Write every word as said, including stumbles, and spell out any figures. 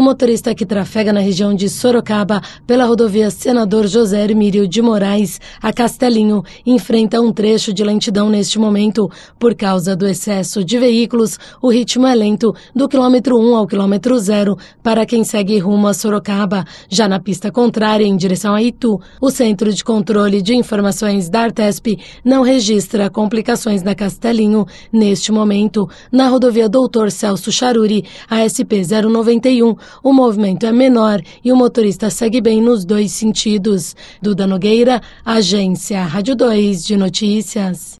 O motorista que trafega na região de Sorocaba pela rodovia Senador José Hermílio de Moraes a Castelinho enfrenta um trecho de lentidão neste momento. Por causa do excesso de veículos, o ritmo é lento do quilômetro um ao quilômetro zero para quem segue rumo a Sorocaba. Já na pista contrária, em direção a Itu, o Centro de Controle de Informações da Artesp não registra complicações na Castelinho neste momento. Na rodovia Doutor Celso Charuri, a S P zero noventa e um, o movimento é menor e o motorista segue bem nos dois sentidos. Duda Nogueira, Agência Rádio dois de Notícias.